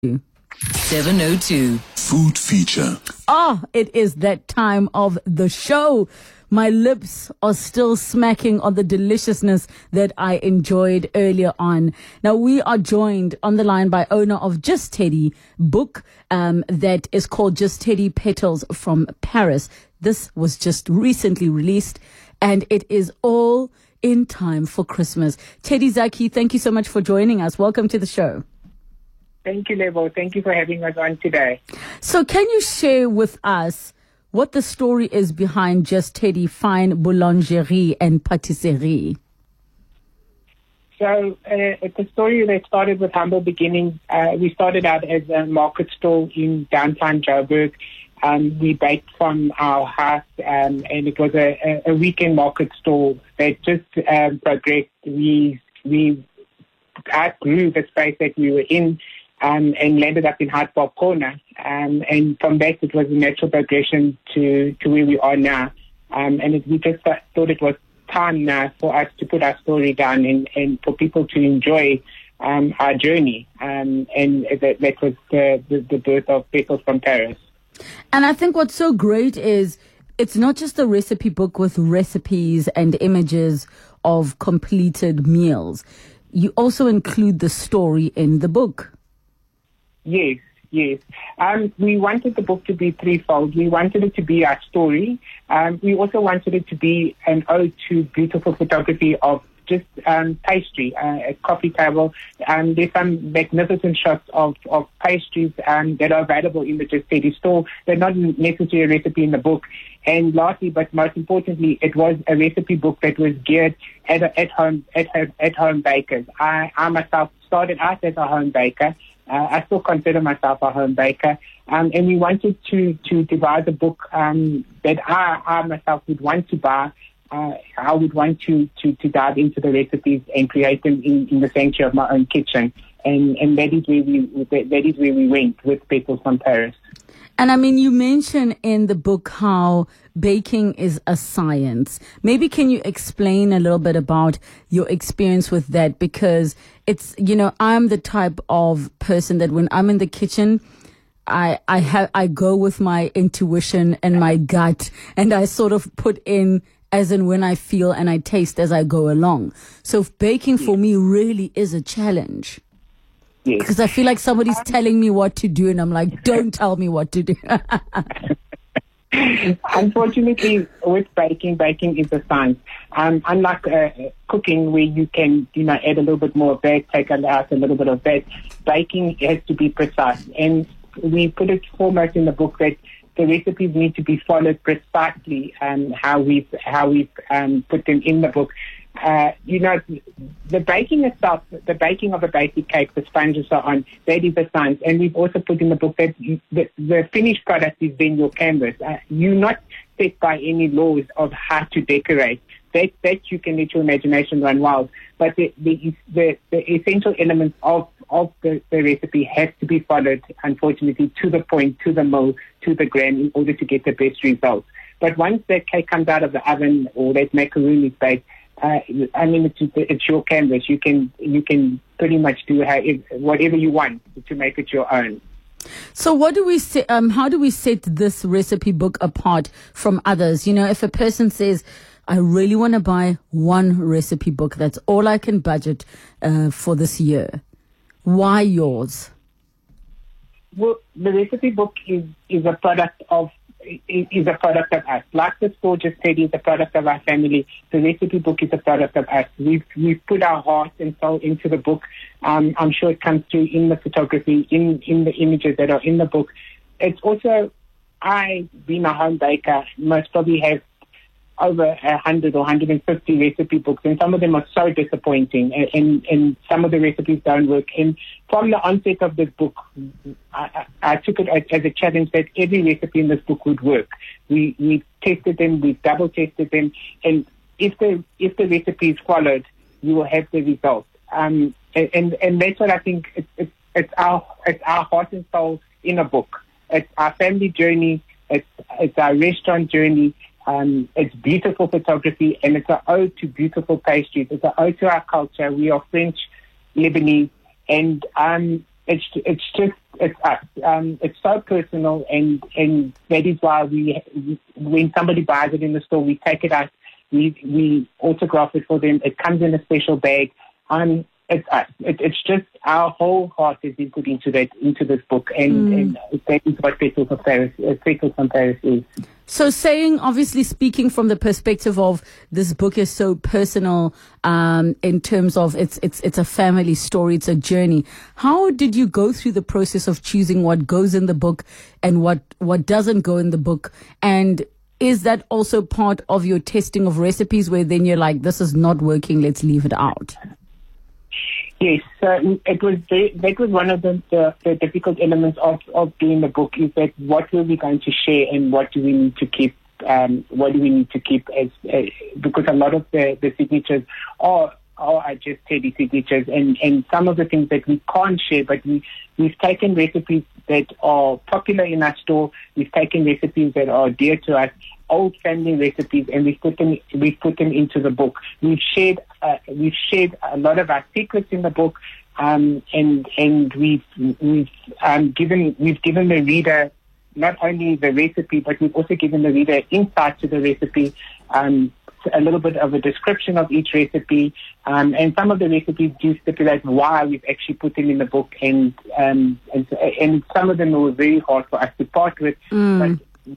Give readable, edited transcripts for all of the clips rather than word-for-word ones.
702 Food Feature. It is that time of the show. My lips are still smacking on the deliciousness that I enjoyed earlier on. Now, we are joined on the line by owner of Just Teddy book that is called Just Teddy Petals from Paris. This was just recently released, and it is all in time for Christmas. Teddy Zaki, thank you so much for joining us. Welcome to the show. Thank you, Lebo. Thank you for having us on today. So can you share with us what the story is behind Just Teddy Fine Boulangerie and Patisserie? So it's a story that started with humble beginnings. We started out as a market stall in downtown Joburg. We baked from our house, and it was a weekend market stall that just progressed. We outgrew the space that we were in, and landed up in Hyde Park Corner. And from that, it was a natural progression to where we are now. We just thought it was time now for us to put our story down and for people to enjoy our journey. And that was the birth of Petals from Paris. And I think what's so great is it's not just a recipe book with recipes and images of completed meals. You also include the story in the book. Yes. We wanted the book to be threefold. We wanted it to be our story. We also wanted it to be an ode to beautiful photography of just pastry, a coffee table. There's some magnificent shots of pastries that are available in the Just Teddy store. They're not necessarily a recipe in the book. And lastly, but most importantly, it was a recipe book that was geared at home bakers. I myself started out as a home baker. I still consider myself a home baker. And we wanted to devise a book that I myself would want to buy. I would want to dive into the recipes and create them in the sanctuary of my own kitchen. And that is where we went with Petals from Paris. And I mean, you mention in the book how baking is a science. Maybe can you explain a little bit about your experience with that? Because it's, I'm the type of person that when I'm in the kitchen, I go with my intuition and my gut, and I sort of put in as and when I feel, and I taste as I go along. So baking for me really is a challenge. Yes. Because I feel like somebody's telling me what to do, and I'm like, don't tell me what to do. Unfortunately, with baking is a science. Unlike cooking, where you can, add a little bit more of that, take out a little bit of that, baking has to be precise. And we put it foremost in the book that the recipes need to be followed precisely, how we've put them in the book. The baking itself, the baking of a basic cake, the sponge and so on, that is a science. And we've also put in the book that the finished product is then your canvas. You're not set by any laws of how to decorate. That you can let your imagination run wild. But the essential elements of the recipe have to be followed, unfortunately, to the point, to the mold, to the gram, in order to get the best results. But once that cake comes out of the oven or that macaroni is baked, it's your canvas. You can pretty much do whatever you want to make it your own. So what do we say? How do we set this recipe book apart from others? If a person says, I really want to buy one recipe book, that's all I can budget for this year, why yours? Well, the recipe book is a product of us. Like the store Just Teddy is a product of our family. The recipe book is a product of us. We've put our heart and soul into the book. I'm sure it comes through in the photography, in the images that are in the book. It's also, I, being a home baker, most probably have over 100 or 150 recipe books, and some of them are so disappointing, and some of the recipes don't work. And from the onset of this book, I took it as a challenge that every recipe in this book would work. We tested them, we double tested them, and if the recipe is followed, you will have the result. And that's what I think. It's our heart and soul in a book. It's our family journey. It's our restaurant journey. It's beautiful photography, and it's an ode to beautiful pastries. It's an ode to our culture. We are French, Lebanese, and it's it's us. It's so personal, and that is why when somebody buys it in the store, we take it out, we autograph it for them. It comes in a special bag. It's us. It's just our whole heart has been put into this book, and that is what Petals from Paris is. So obviously speaking from the perspective of this book is so personal, in terms of it's a family story, it's a journey. How did you go through the process of choosing what goes in the book and what doesn't go in the book? And is that also part of your testing of recipes where then you're like, this is not working, let's leave it out? Yes, that was one of the difficult elements of doing the book, is that what were we going to share and what do we need to keep? What do we need to keep because a lot of the signatures are just Teddy signatures, and some of the things that we can't share, but we've taken recipes that are popular in our store. We've taken recipes that are dear to us, old family recipes, and we've put them into the book. We've shared a lot of our secrets in the book, and we've given the reader not only the recipe, but we've also given the reader insight to the recipe, a little bit of a description of each recipe, and some of the recipes do stipulate why we've actually put them in the book, and some of them were very hard for us to part with, but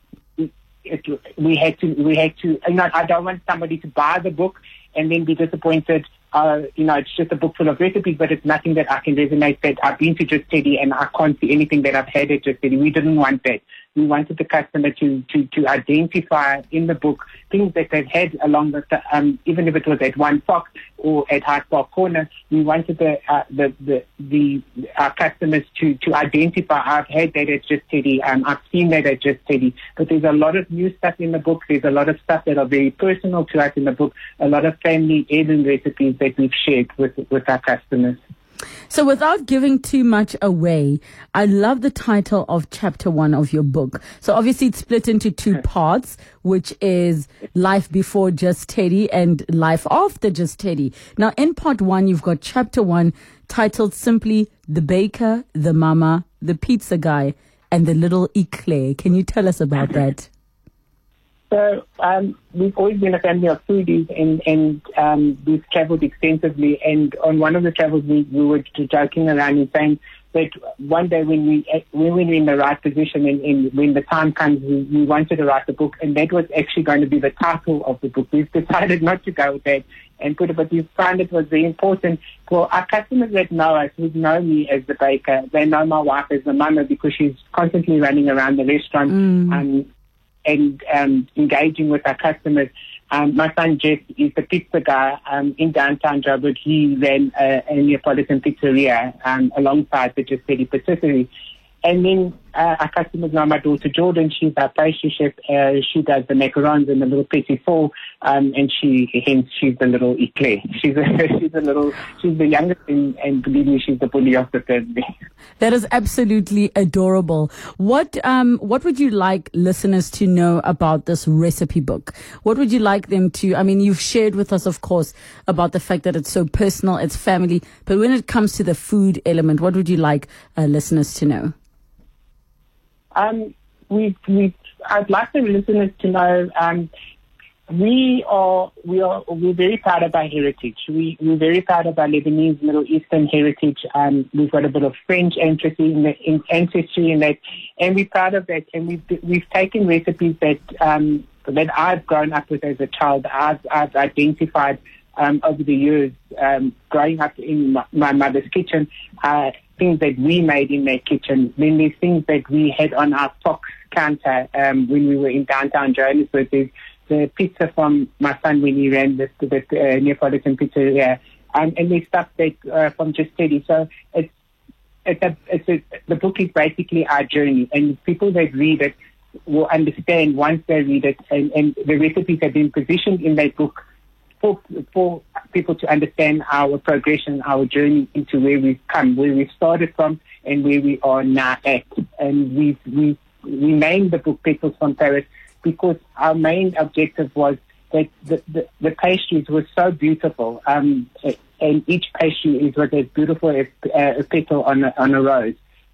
we had to. I don't want somebody to buy the book and then be disappointed. It's just a book full of recipes, but it's nothing that I can resonate that I've been to Just Teddy and I can't see anything that I've had at Just Teddy. We didn't want that. We wanted the customer to identify in the book things that they've had along the, even if it was at One Fox or at Hyde Park Corner. We wanted our customers to identify, I've had that at Just Teddy, I've seen that at Just Teddy. But there's a lot of new stuff in the book. There's a lot of stuff that are very personal to us in the book. A lot of family heirloom recipes that we've shared with our customers. So without giving too much away, I love the title of chapter 1 of your book. So obviously it's split into 2 parts, which is Life Before Just Teddy and Life After Just Teddy. Now in part 1, you've got chapter 1 titled simply The Baker, the Mama, the Pizza Guy, and the Little Eclair. Can you tell us about that? So we've always been a family of foodies, and we've traveled extensively. And on one of the travels, we were joking around and saying that one day when we're in the right position and when the time comes, we wanted to write a book, and that was actually going to be the title of the book. We've decided not to go with that and put it, but we found it was very important for our customers that know us, who know me as the baker. They know my wife as the mama because she's constantly running around the restaurant and engaging with our customers. My son Jeff is the pizza guy in downtown Joburg. He ran a Neapolitan pizzeria alongside the Just Teddy Patisserie. And then our customers know my daughter Jordan. She's our pastry chef. She does the macarons and the little petit four, and she's the little eclair. She's the youngest, and believe me, she's the bully of the family. That is absolutely adorable. What would you like listeners to know about this recipe book? What would you like them to? I mean, you've shared with us, of course, about the fact that it's so personal, it's family. But when it comes to the food element, what would you like listeners to know? I'd like the listeners to know we're very proud of our heritage. We're very proud of our Lebanese, Middle Eastern heritage. We've got a bit of French ancestry in that, and we're proud of that. And we've taken recipes that I've grown up with as a child. I've identified over the years, growing up in my mother's kitchen. Things that we made in their kitchen. Then there's things that we had on our Fox counter when we were in downtown Johannesburg. There's the pizza from my son when he ran the Neapolitan pizzeria, and there's stuff that from Just Teddy. So the book is basically our journey, and people that read it will understand once they read it, and the recipes have been positioned in that book for people to understand our progression, our journey into where we've come, where we started from, and where we are now at. And we named the book Petals from Paris because our main objective was that the pastries were so beautiful, and each pastry was as beautiful as a petal on a rose.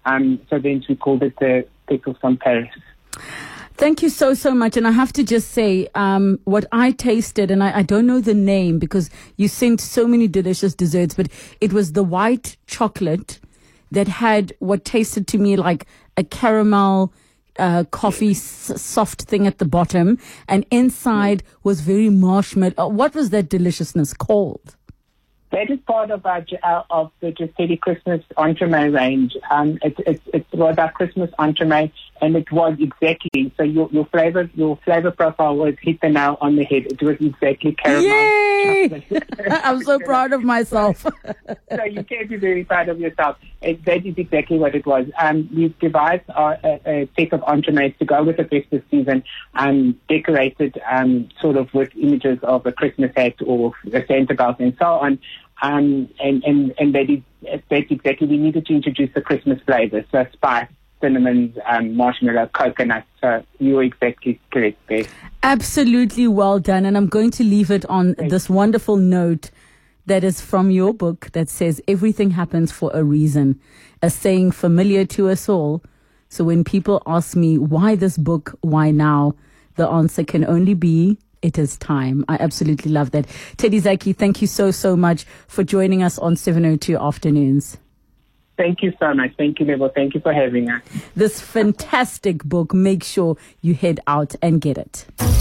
So then we called it the pickles from Paris. Thank you so much. And I have to just say, what I tasted, and I don't know the name because you sent so many delicious desserts, but it was the white chocolate that had what tasted to me like a caramel coffee soft thing at the bottom, and inside was very marshmallow. What was that deliciousness called? That is part of of the Just Teddy Christmas entremet range. It was our Christmas entremet, and it was exactly so. Your flavor profile was hit the nail on the head. It was exactly caramel. Yay! I'm so proud of myself. So you can be very proud of yourself. That is exactly what it was. We've devised a set of entremets to go with the Christmas season, decorated sort of with images of a Christmas hat or a Santa belt and so on. And that's exactly, we needed to introduce the Christmas flavors, so spice, cinnamon, marshmallow, coconut. So you're exactly correct there. Absolutely well done. And I'm going to leave it on this wonderful note that is from your book that says, everything happens for a reason, a saying familiar to us all. So when people ask me, why this book, why now? The answer can only be, it is time. I absolutely love that. Teddy Zaki, thank you so much for joining us on 702 Afternoons. Thank you so much. Thank you, Lebo. Thank you for having us. This fantastic book, make sure you head out and get it.